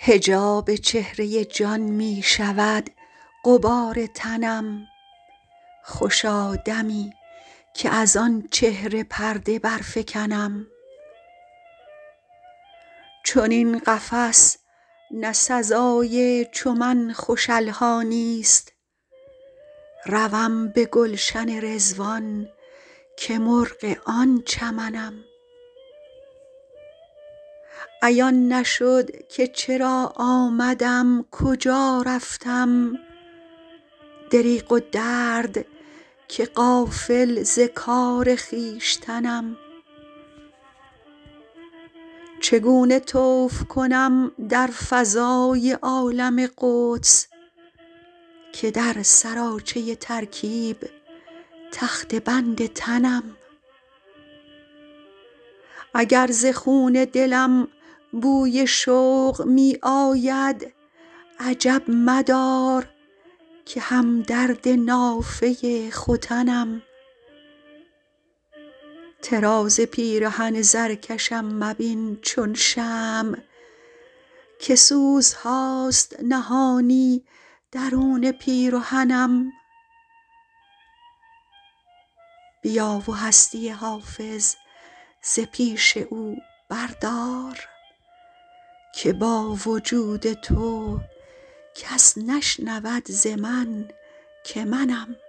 حجاب چهره جان می شود غبار تنم، خوشا دمی که از آن چهره پرده برفکنم. چنین قفس نه سزای چو من خوش الحانیست، روم به گلشن رضوان که مرغ آن چمنم. عیان نشد که چرا آمدم کجا رفتم، دریغ و درد که غافل ز کار خویشتنم. چگونه طوف کنم در فضای عالم قدس، که در سراچه ترکیب تخته بند تنم. اگر ز خون دلم بوی شوق می آید، عجب مدار که همدرد نافه ختنم. طراز پیرهن زرکشم مبین چون شمع، که سوزهاست نهانی درون پیرهنم. بیا و هستی حافظ ز پیش او بردار، که با وجود تو کس نشنود ز من که منم.